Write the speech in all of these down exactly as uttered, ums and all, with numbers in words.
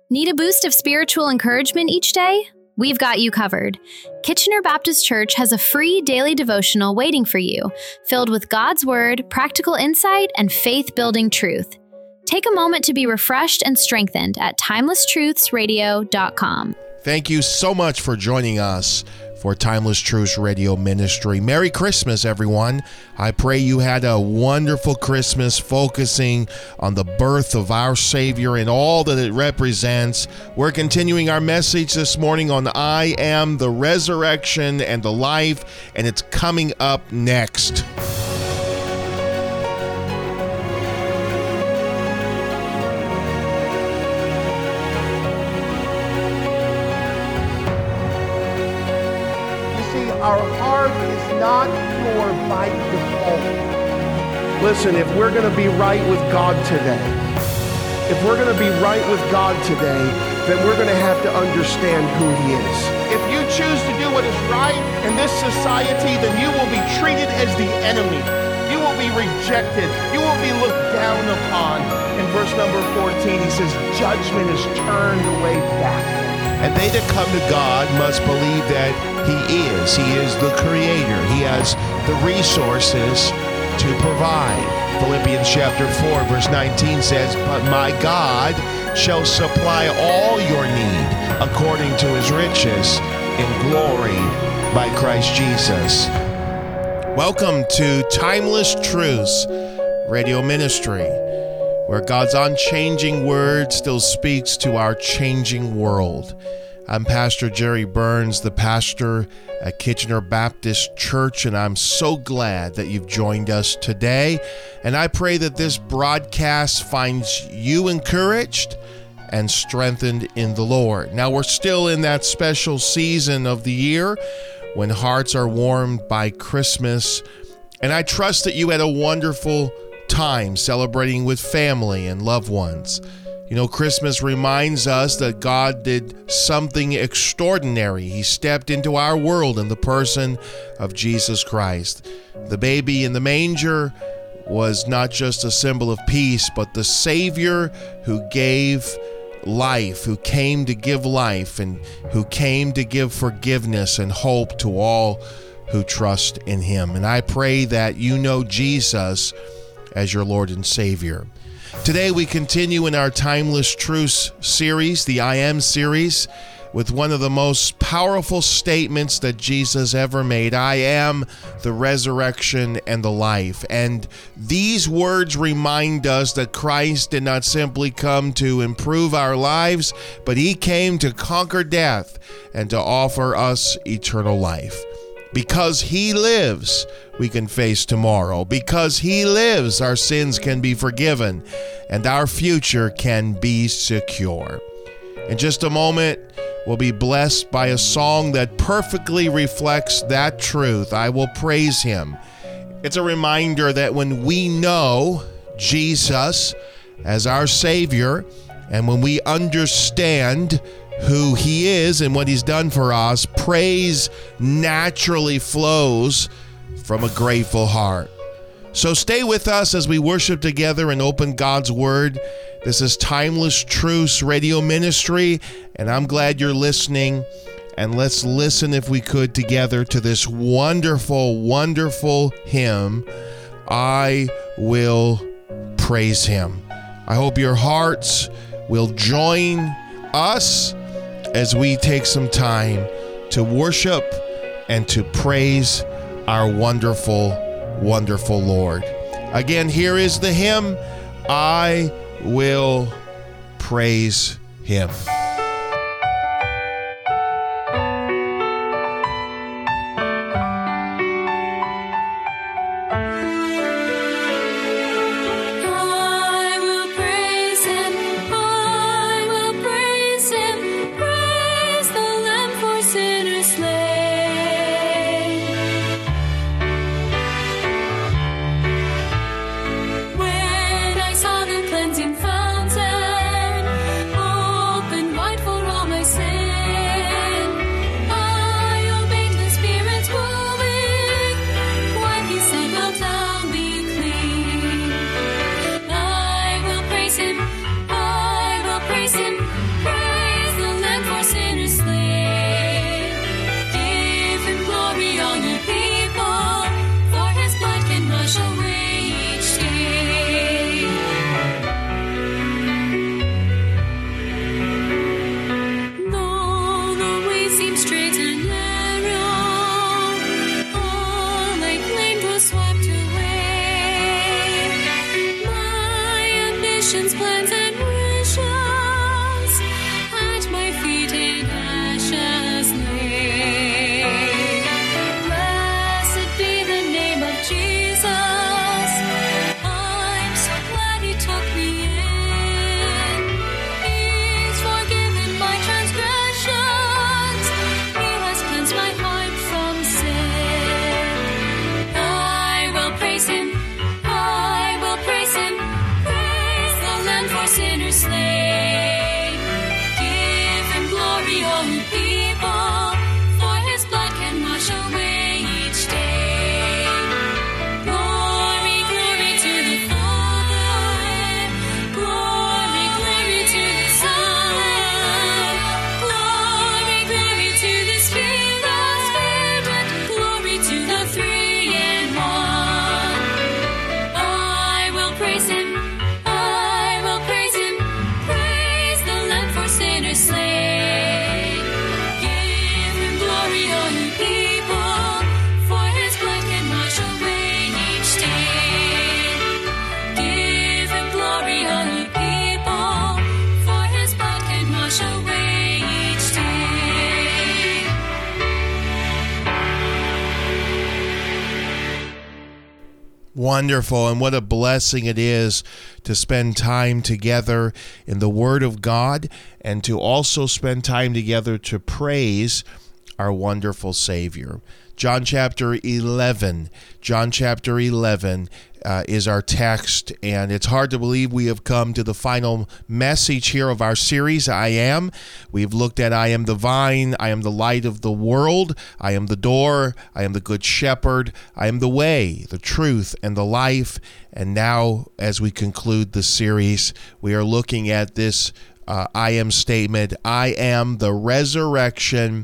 Need a boost of spiritual encouragement each day? We've got you covered. Kitchener Baptist Church has a free daily devotional waiting for you, filled with God's Word, practical insight, and faith-building truth. Take a moment to be refreshed and strengthened at timeless truths radio dot com. Thank you so much for joining us for Timeless Truths Radio Ministry. Merry Christmas, everyone. I pray you had a wonderful Christmas focusing on the birth of our Savior and all that it represents. We're continuing our message this morning on I Am the Resurrection and the Life, and it's coming up next. Our heart is not pure by default. Listen, if we're going to be right with God today, if we're going to be right with God today, then we're going to have to understand who He is. If you choose to do what is right in this society, then you will be treated as the enemy. You will be rejected. You will be looked down upon. In verse number fourteen, he says, judgment is turned away back. And they that come to God must believe that He is. He is the Creator. He has the resources to provide. Philippians chapter four, verse nineteen says, but my God shall supply all your need according to His riches in glory by Christ Jesus. Welcome to Timeless Truths Radio Ministry, where God's unchanging word still speaks to our changing world. I'm Pastor Jerry Burns, the pastor at Kitchener Baptist Church, and I'm so glad that you've joined us today. And I pray that this broadcast finds you encouraged and strengthened in the Lord. Now, we're still in that special season of the year when hearts are warmed by Christmas, and I trust that you had a wonderful time celebrating with family and loved ones. You know, Christmas reminds us that God did something extraordinary. He stepped into our world in the person of Jesus Christ. The baby in the manger was not just a symbol of peace, but the Savior who gave life, who came to give life, and who came to give forgiveness and hope to all who trust in Him. And I pray that you know Jesus as your Lord and Savior. Today we continue in our Timeless Truths series, the I Am series, with one of the most powerful statements that Jesus ever made. I am the resurrection and the life. And these words remind us that Christ did not simply come to improve our lives, but He came to conquer death and to offer us eternal life. Because He lives, we can face tomorrow. Because He lives, our sins can be forgiven and our future can be secure. In just a moment, we'll be blessed by a song that perfectly reflects that truth. I will praise Him. It's a reminder that when we know Jesus as our Savior, and when we understand who He is and what He's done for us, praise naturally flows from a grateful heart. So stay with us as we worship together and open God's Word. This is Timeless Truths Radio Ministry, and I'm glad you're listening. And let's listen, if we could, together to this wonderful, wonderful hymn, I Will Praise Him. I hope your hearts will join us as we take some time to worship and to praise our wonderful, wonderful Lord. Again, here is the hymn, I Will Praise Him. When I saw the cleansing fountain, open is slain. Give him glory, all you people, for his blood can wash away each stain. Give him glory, all you people, for his blood can wash away each stain. Wonderful, and what a blessing it is to spend time together in the Word of God and to also spend time together to praise our wonderful Savior. John chapter eleven. John chapter eleven uh, is our text, and it's hard to believe we have come to the final message here of our series, I Am. We've looked at I am the vine, I am the light of the world, I am the door, I am the good shepherd, I am the way, the truth, and the life. And now, as we conclude the series, we are looking at this uh, I am statement, I am the resurrection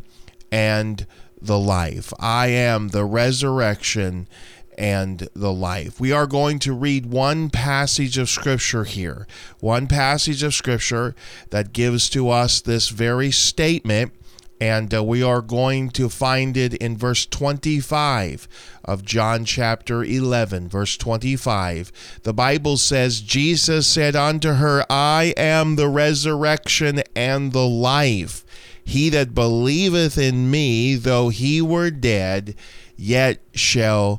and the life. I am the resurrection and the life. We are going to read one passage of Scripture here, one passage of Scripture that gives to us this very statement, and uh, we are going to find it in verse twenty-five of John chapter eleven, verse twenty-five. The Bible says, Jesus said unto her, I am the resurrection and the life. He that believeth in me, though he were dead, yet shall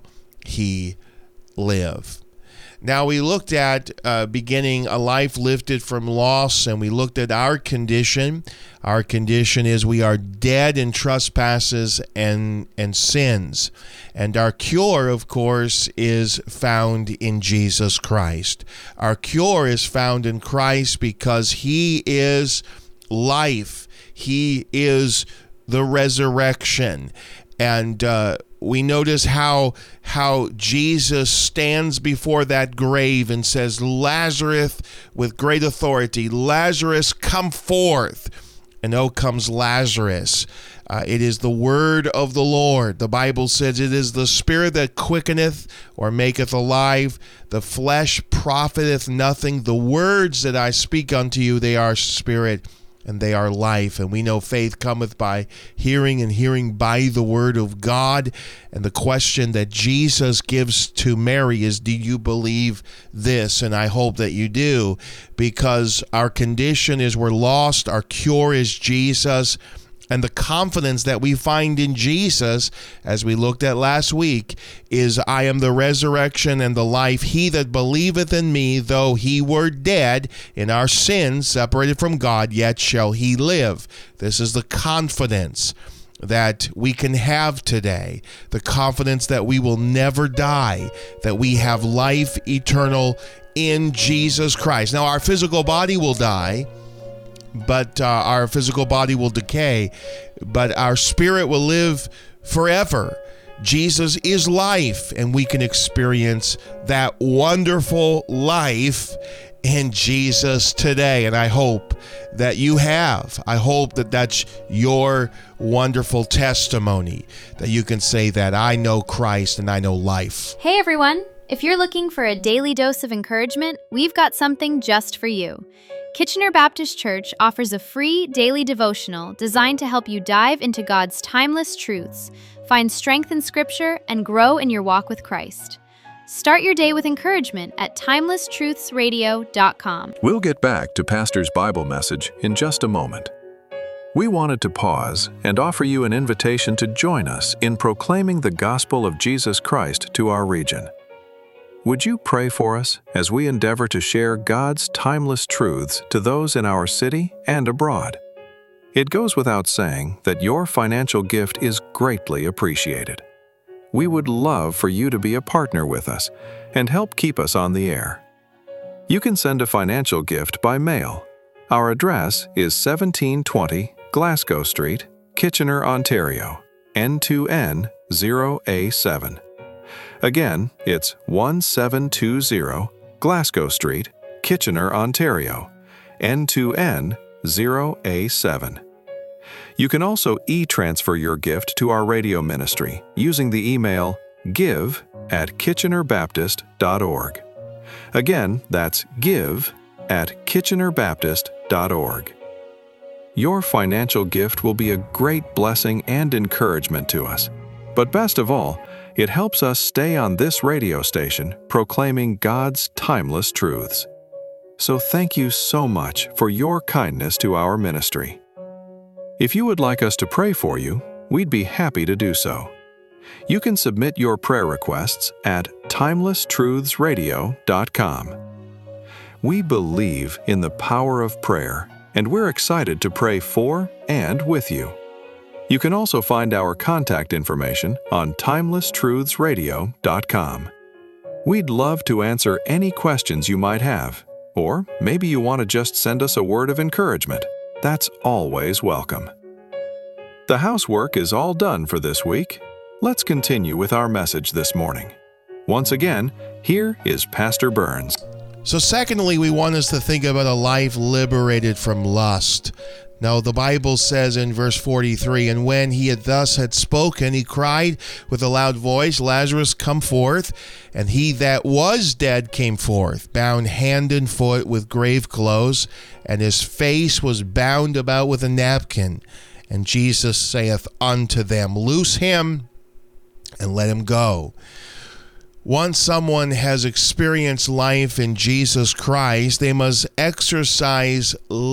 he live. Now, we looked at uh, beginning a life lifted from loss, and we looked at our condition. Our condition is we are dead in trespasses and, and sins. And our cure, of course, is found in Jesus Christ. Our cure is found in Christ because he is life. He is the resurrection. And uh, we notice how how Jesus stands before that grave and says, Lazarus, with great authority, Lazarus, come forth. And oh, comes Lazarus. Uh, it is the word of the Lord. The Bible says it is the spirit that quickeneth or maketh alive. The flesh profiteth nothing. The words that I speak unto you, they are spirit and they are life. And we know faith cometh by hearing, and hearing by the word of God. And the question that Jesus gives to Mary is, do you believe this? And I hope that you do, because our condition is we're lost. Our cure is Jesus. And the confidence that we find in Jesus, as we looked at last week, is I am the resurrection and the life. He that believeth in me, though he were dead in our sins, separated from God, yet shall he live. This is the confidence that we can have today, the confidence that we will never die, that we have life eternal in Jesus Christ. Now, our physical body will die, but uh, our physical body will decay, but our spirit will live forever. Jesus is life, and we can experience that wonderful life in Jesus today. And I hope that you have. I hope that that's your wonderful testimony, that you can say that I know Christ and I know life. Hey everyone, if you're looking for a daily dose of encouragement, we've got something just for you. Kitchener Baptist Church offers a free daily devotional designed to help you dive into God's timeless truths, find strength in Scripture, and grow in your walk with Christ. Start your day with encouragement at timeless truths radio dot com. We'll get back to Pastor's Bible message in just a moment. We wanted to pause and offer you an invitation to join us in proclaiming the gospel of Jesus Christ to our region. Would you pray for us as we endeavor to share God's timeless truths to those in our city and abroad? It goes without saying that your financial gift is greatly appreciated. We would love for you to be a partner with us and help keep us on the air. You can send a financial gift by mail. Our address is seventeen twenty Glasgow Street, Kitchener, Ontario, N two N zero A seven. Again, it's seventeen twenty Glasgow Street, Kitchener, Ontario, N two N zero A seven. You can also e-transfer your gift to our radio ministry using the email give at kitchener baptist dot org. Again, that's give at kitchener baptist dot org. Your financial gift will be a great blessing and encouragement to us. But best of all, it helps us stay on this radio station proclaiming God's timeless truths. So thank you so much for your kindness to our ministry. If you would like us to pray for you, we'd be happy to do so. You can submit your prayer requests at timeless truths radio dot com. We believe in the power of prayer, and we're excited to pray for and with you. You can also find our contact information on timeless truths radio dot com. We'd love to answer any questions you might have, or maybe you want to just send us a word of encouragement. That's always welcome. The housework is all done for this week. Let's continue with our message this morning. Once again, here is Pastor Burns. So secondly, we want us to think about a life liberated from lust. Now, the Bible says in verse forty-three, "And when he had thus had spoken, he cried with a loud voice, Lazarus, come forth. And he that was dead came forth, bound hand and foot with grave clothes, and his face was bound about with a napkin. And Jesus saith unto them, Loose him, and let him go." Once someone has experienced life in Jesus Christ, they must exercise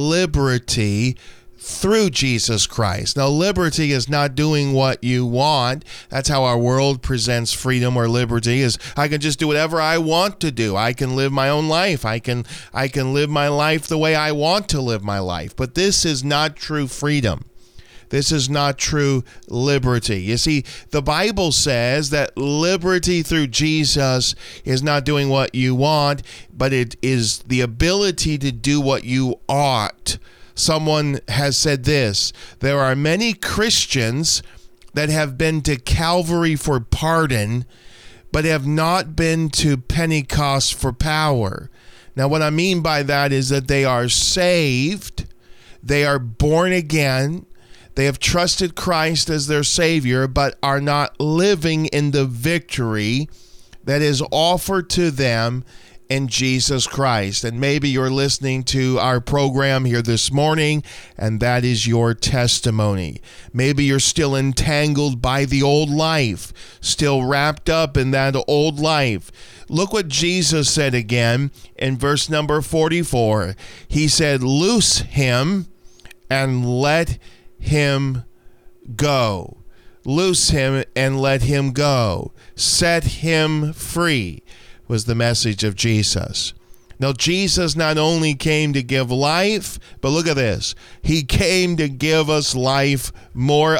liberty through Jesus Christ. Now, liberty is not doing what you want. That's how our world presents freedom or liberty, is I can just do whatever I want to do. I can live my own life. I can I can live my life the way I want to live my life. But this is not true freedom. This is not true liberty. You see, the Bible says that liberty through Jesus is not doing what you want, but it is the ability to do what you ought. Someone has said this: there are many Christians that have been to Calvary for pardon, but have not been to Pentecost for power. Now, what I mean by that is that they are saved, they are born again, they have trusted Christ as their Savior, but are not living in the victory that is offered to them in Jesus Christ. And maybe you're listening to our program here this morning, and that is your testimony. Maybe you're still entangled by the old life, still wrapped up in that old life. Look what Jesus said again in verse number forty-four. He said, "Loose him and let him go." Loose him and let him go. Set him free was the message of Jesus. Now, Jesus not only came to give life, but look at this. He came to give us life more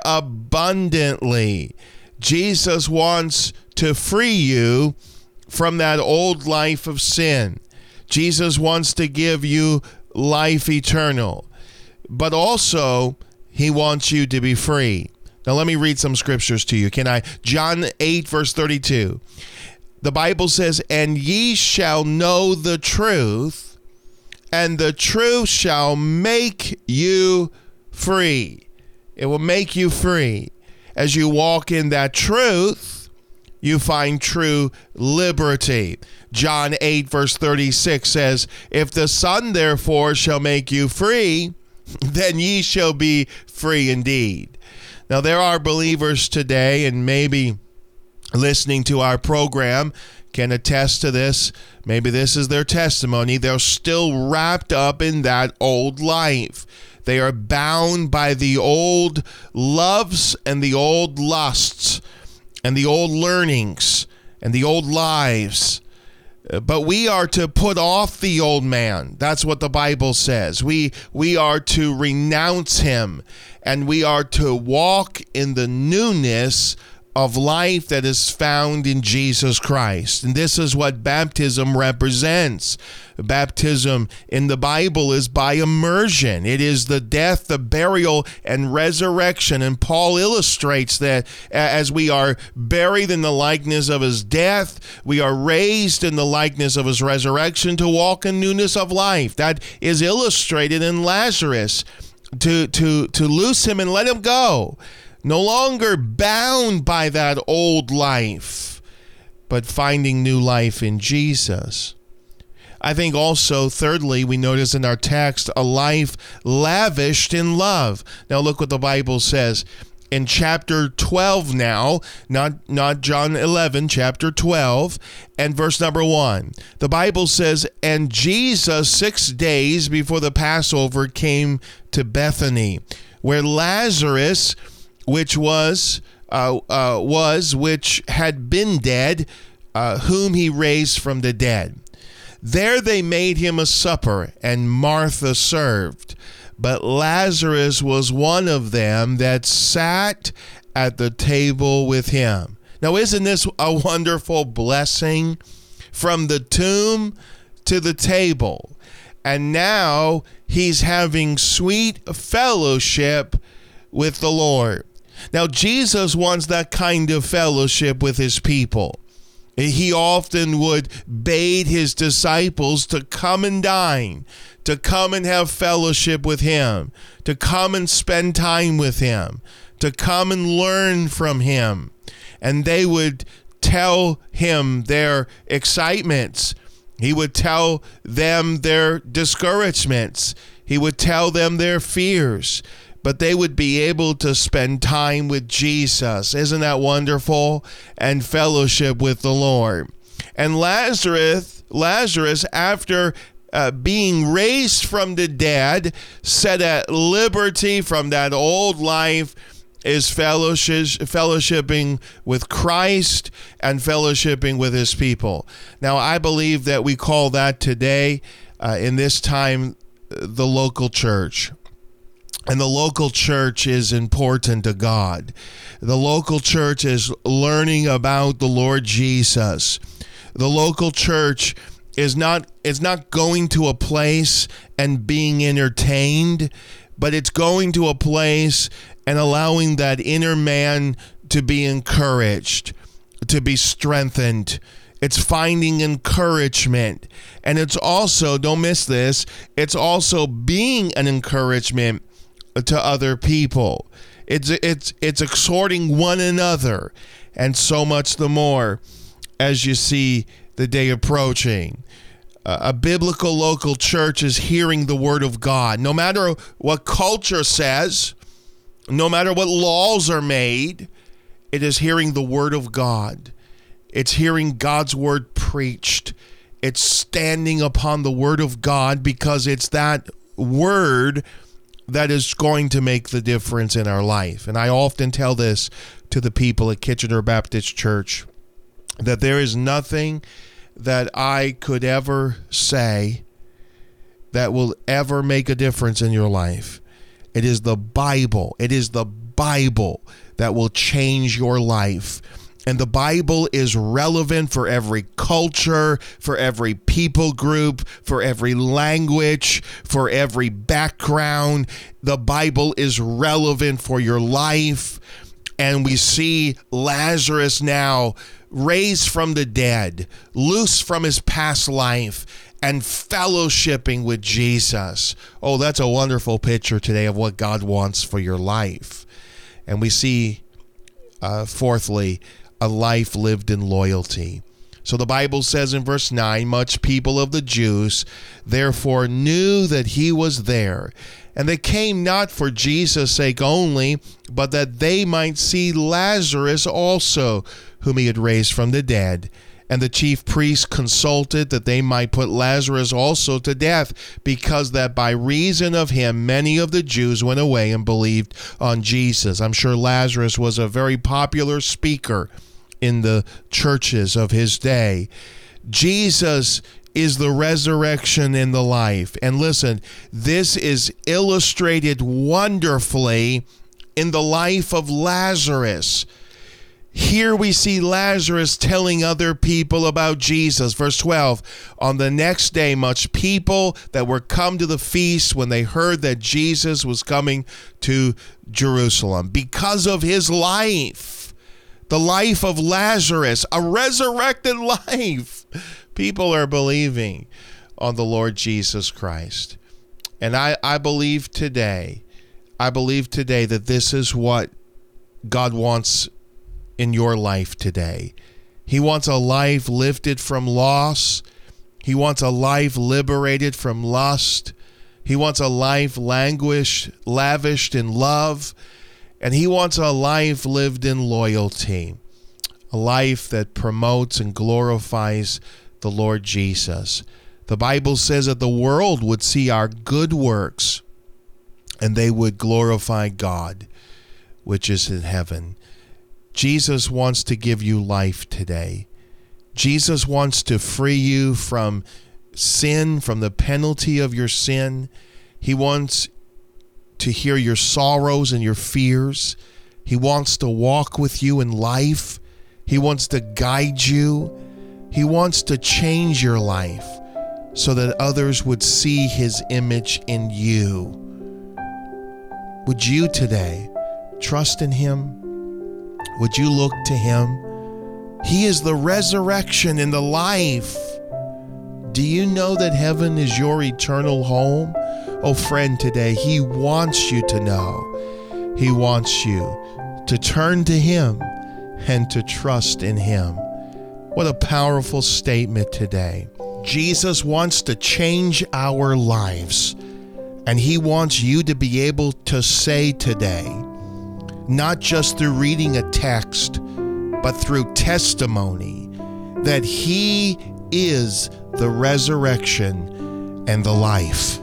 abundantly. Jesus wants to free you from that old life of sin. Jesus wants to give you life eternal. But also, he wants you to be free. Now, let me read some scriptures to you. Can I? John eight, verse thirty-two. The Bible says, "And ye shall know the truth, and the truth shall make you free." It will make you free. As you walk in that truth, you find true liberty. John eight, verse thirty-six says, "If the Son therefore shall make you free, then ye shall be free indeed." Now, there are believers today, and maybe listening to our program can attest to this. Maybe this is their testimony. They're still wrapped up in that old life. They are bound by the old loves and the old lusts and the old learnings and the old lives. But we are to put off the old man. That's what the Bible says. We we are to renounce him, and we are to walk in the newness of life that is found in Jesus Christ. And this is what baptism represents. Baptism in the Bible is by immersion. It is the death, the burial, and resurrection. And Paul illustrates that as we are buried in the likeness of his death, we are raised in the likeness of his resurrection to walk in newness of life. That is illustrated in Lazarus. To, to, to loose him and let him go. No longer bound by that old life, but finding new life in Jesus. I think also, thirdly, we notice in our text, a life lavished in love. Now look what the Bible says in chapter twelve now, not, not John eleven, chapter twelve, and verse number one. The Bible says, and Jesus six days before the Passover came to Bethany, where Lazarus, which was, uh, uh, was, which had been dead, uh, whom he raised from the dead. There they made him a supper, and Martha served. But Lazarus was one of them that sat at the table with him. Now, isn't this a wonderful blessing? From the tomb to the table. And now he's having sweet fellowship with the Lord. Now, Jesus wants that kind of fellowship with his people. He often would bade his disciples to come and dine, to come and have fellowship with him, to come and spend time with him, to come and learn from him. And they would tell him their excitements. He would tell them their discouragements. He would tell them their fears. But they would be able to spend time with Jesus. Isn't that wonderful? And fellowship with the Lord. And Lazarus, Lazarus, after uh, being raised from the dead, set at liberty from that old life, is fellowship, fellowshipping with Christ and fellowshipping with his people. Now, I believe that we call that today, uh, in this time, the local church. And the local church is important to God. The local church is learning about the Lord Jesus. The local church is not is not going to a place and being entertained, but it's going to a place and allowing that inner man to be encouraged, to be strengthened. It's finding encouragement. And it's also, don't miss this, it's also being an encouragement to other people. It's it's it's exhorting one another, and so much the more as you see the day approaching. Uh, a biblical local church is hearing the word of God. No matter what culture says, no matter what laws are made, it is hearing the word of God. It's hearing God's word preached. It's standing upon the word of God, because it's that word that is going to make the difference in our life. And I often tell this to the people at Kitchener Baptist Church, that there is nothing that I could ever say that will ever make a difference in your life. It is the Bible. It is the Bible that will change your life. And the Bible is relevant for every culture, for every people group, for every language, for every background. The Bible is relevant for your life. And we see Lazarus now raised from the dead, loose from his past life, and fellowshipping with Jesus. Oh, that's a wonderful picture today of what God wants for your life. And we see, uh, fourthly, a life lived in loyalty. So the Bible says in verse nine, much people of the Jews therefore knew that he was there, and they came not for Jesus' sake only, but that they might see Lazarus also, whom he had raised from the dead. And the chief priests consulted that they might put Lazarus also to death, because that by reason of him many of the Jews went away and believed on Jesus. I'm sure Lazarus was a very popular speaker in the churches of his day. Jesus is the resurrection and the life. And listen, this is illustrated wonderfully in the life of Lazarus. Here we see Lazarus telling other people about Jesus. Verse twelve, on the next day, much people that were come to the feast when they heard that Jesus was coming to Jerusalem. Because of his life, the life of Lazarus, a resurrected life, people are believing on the Lord Jesus Christ. And I, I believe today, I believe today that this is what God wants in your life today. He wants a life lifted from loss He wants a life liberated from lust. He wants a life languished, lavished in love. And he wants a life lived in loyalty. A life that promotes and glorifies the Lord Jesus. The Bible says that the world would see our good works and they would glorify God, which is in heaven. Jesus wants to give you life today. Jesus wants to free you from sin, from the penalty of your sin. He wants to hear your sorrows and your fears. He wants to walk with you in life. He wants to guide you. He wants to change your life so that others would see his image in you. Would you today trust in him? Would you look to him? He is the resurrection and the life. Do you know that heaven is your eternal home? Oh, friend, today he wants you to know. He wants you to turn to him and to trust in him. What a powerful statement today. Jesus wants to change our lives, and he wants you to be able to say today, not just through reading a text, but through testimony, that he is the resurrection and the life.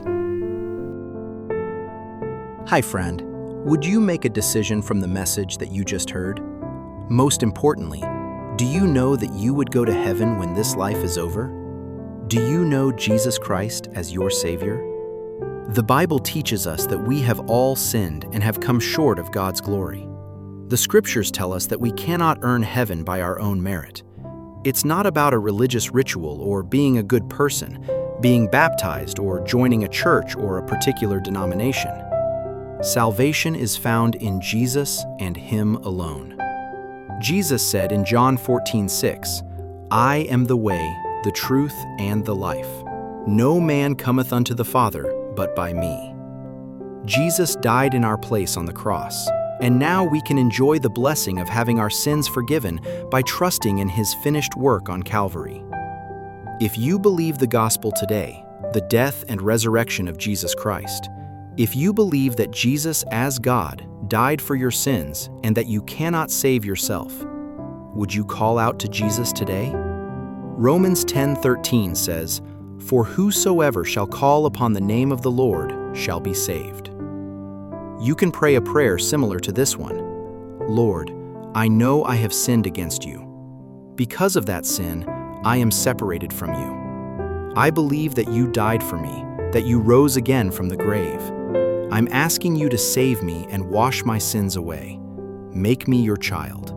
Hi, friend. Would you make a decision from the message that you just heard? Most importantly, do you know that you would go to heaven when this life is over? Do you know Jesus Christ as your Savior? The Bible teaches us that we have all sinned and have come short of God's glory. The Scriptures tell us that we cannot earn heaven by our own merit. It's not about a religious ritual or being a good person, being baptized or joining a church or a particular denomination. Salvation is found in Jesus and Him alone. Jesus said in John fourteen six, "I am the way, the truth, and the life. No man cometh unto the Father but by me." Jesus died in our place on the cross, and now we can enjoy the blessing of having our sins forgiven by trusting in His finished work on Calvary. If you believe the gospel today, the death and resurrection of Jesus Christ, if you believe that Jesus as God died for your sins and that you cannot save yourself, would you call out to Jesus today? Romans ten thirteen says, "For whosoever shall call upon the name of the Lord shall be saved." You can pray a prayer similar to this one. Lord, I know I have sinned against you. Because of that sin, I am separated from you. I believe that you died for me, that you rose again from the grave. I'm asking you to save me and wash my sins away. Make me your child.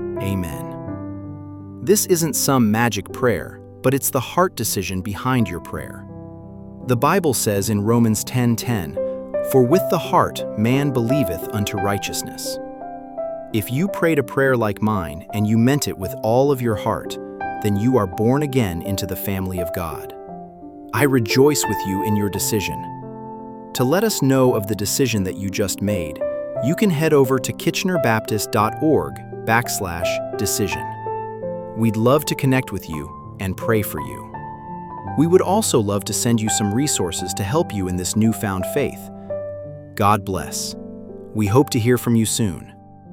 Amen. This isn't some magic prayer, but it's the heart decision behind your prayer. The Bible says in Romans ten ten, "For with the heart man believeth unto righteousness." If you prayed a prayer like mine and you meant it with all of your heart, then you are born again into the family of God. I rejoice with you in your decision. To let us know of the decision that you just made, you can head over to kitchenerbaptist.org backslash decision. We'd love to connect with you and pray for you. We would also love to send you some resources to help you in this newfound faith. God bless. We hope to hear from you soon.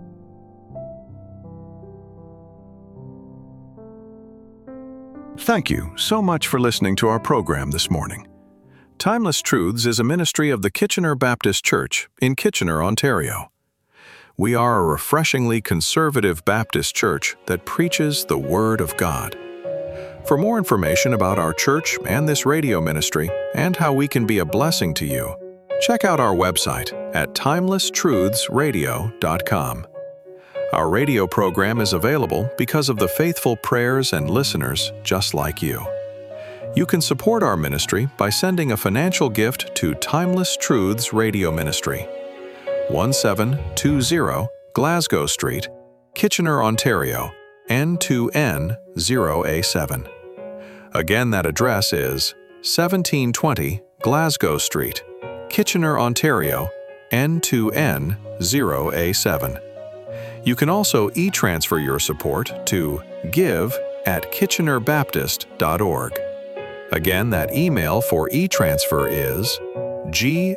Thank you so much for listening to our program this morning. Timeless Truths is a ministry of the Kitchener Baptist Church in Kitchener, Ontario. We are a refreshingly conservative Baptist church that preaches the Word of God. For more information about our church and this radio ministry and how we can be a blessing to you, check out our website at timeless truths radio dot com. Our radio program is available because of the faithful prayers and listeners just like you. You can support our ministry by sending a financial gift to Timeless Truths Radio Ministry, one seven two zero Glasgow Street, Kitchener, Ontario, N two N zero A seven. Again, that address is seventeen twenty Glasgow Street, Kitchener, Ontario, N two N zero A seven. You can also e-transfer your support to give at kitchener baptist dot org. Again, that email for e-transfer is give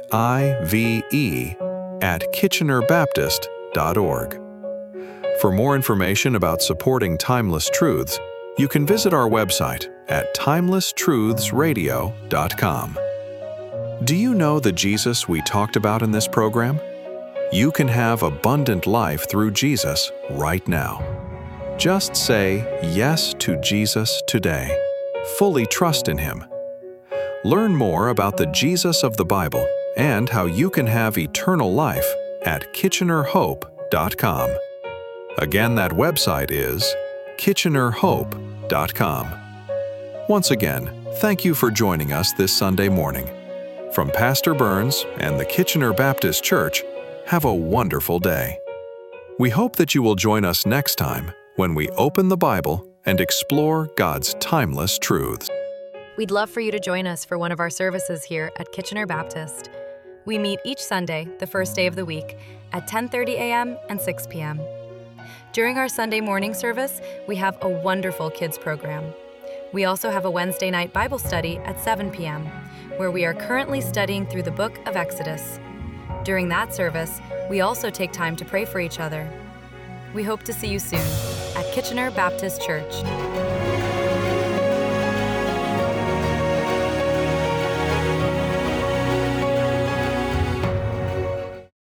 at kitchener baptist dot org. For more information about supporting Timeless Truths, you can visit our website at timeless truths radio dot com. Do you know the Jesus we talked about in this program? You can have abundant life through Jesus right now. Just say yes to Jesus today. Fully trust in Him. Learn more about the Jesus of the Bible and how you can have eternal life at kitchener hope dot com. Again, that website is kitchener hope dot com. Once again, thank you for joining us this Sunday morning. From Pastor Burns and the Kitchener Baptist Church, have a wonderful day. We hope that you will join us next time when we open the Bible and explore God's timeless truths. We'd love for you to join us for one of our services here at Kitchener Baptist. We meet each Sunday, the first day of the week, at ten thirty a.m. and six p.m. During our Sunday morning service, we have a wonderful kids program. We also have a Wednesday night Bible study at seven p.m., where we are currently studying through the book of Exodus. During that service, we also take time to pray for each other. We hope to see you soon at Kitchener Baptist Church.